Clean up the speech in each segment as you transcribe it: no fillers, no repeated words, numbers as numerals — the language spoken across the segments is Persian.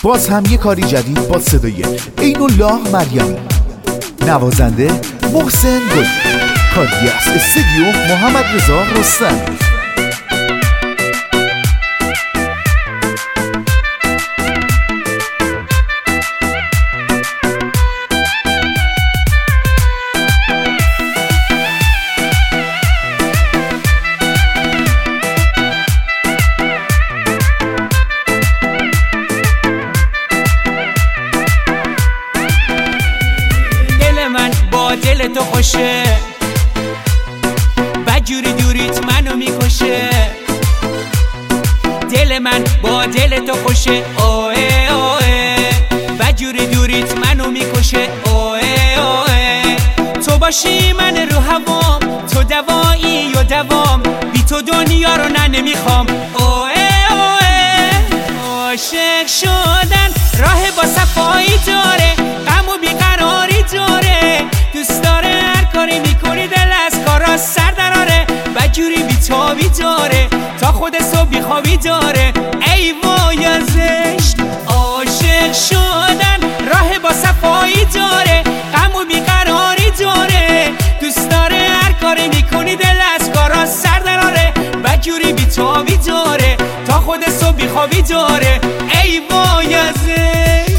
باز هم یه کاری جدید با صدای عین الله مریمی، نوازنده محسن گل، کاری از استودیو محمد رضا رستمی. دل تو خوشه، بجوری دوریت منو میکشه. دل من با دل تو خوشه، اوه اوه، بجوری دوریت منو میکشه، اوه اوه. تو باشی من رو هوام، تو دوایی و دوام، بی تو دنیا رو نمیخوام، اوه اوه. عاشق شدن راه با صفایی داره، غم و بیقراری داره، دوست داره هر کاری میکنی دل از کارا سر دراره، بجوری بیتابی داره تا خود صبح بیخوابی داره، ای وای ازش. عاشق شدن راه با صفایی داره، غم و بیقراری داره، دوست داره هر کاری میکنی دل از کارا سر دراره، بجوری بیتابی داره تا خود صبح بیخوابی داره، ای وای ازش.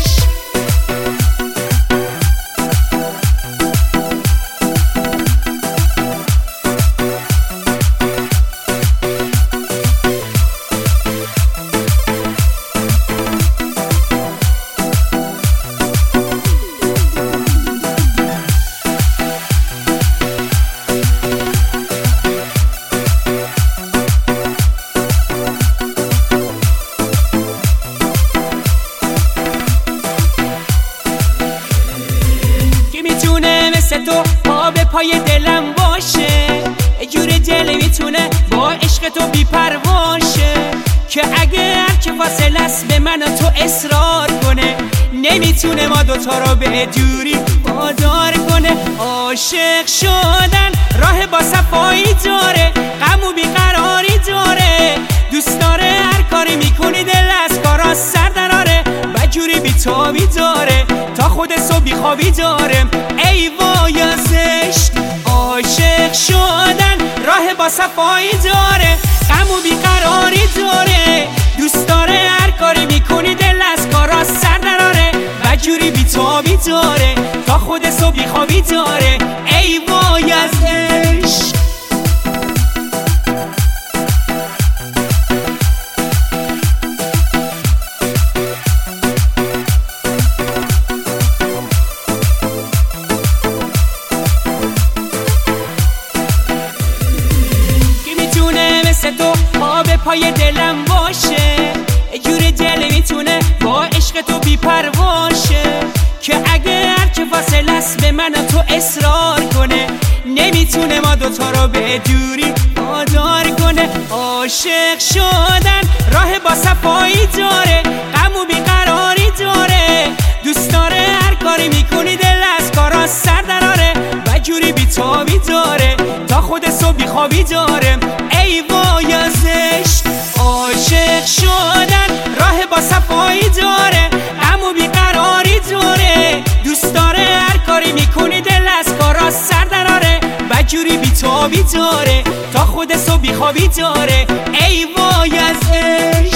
تو پا به پای دلم باشه، یه جور دل میتونه با عشق تو بی‌پرواشه، که اگر که فاصله است به من و تو اصرار کنه، نمیتونه ما دوتا رو به دوری وادار کنه. عاشق شدن راه با صفایی داره، غم و بیقراری داره، دوست داره هر کاری میکنی دل از کارا سر دراره، بجوری بیتابی داره تا خود صبح بیخوابی داره، ای وای ازش. عاشق شدن راه با صفایی داره، غم و بیقراری داره، دوست داره هر کاری میکنی دل از کارا سر دراره، بجوری بیتابی داره تا خود صبح بیخوابی داره، ای وای ازش. تو پا به پای دلم باشه، یه جور دل میتونه با عشق تو بی‌پرواشه، که اگر که فاصله است به من و تو اصرار کنه، نمیتونه ما دوتا رو به دوری وادار کنه. عاشق شدن راه با صفایی داره، غم و بیقراری داره، دوست داره هر کاری میکنی دل از کارا سر دراره، بجوری بیتابی داره تا خود صبح بیخوابی داره، ای وای ازش. عاشق شدن راه با صفایی داره، غم و بیقراری داره، دوست داره هر کاری میکنی دل از کارا سر دراره، بجوری بیتابی داره تا خود صبح بیخوابی داره، ای وای ازش.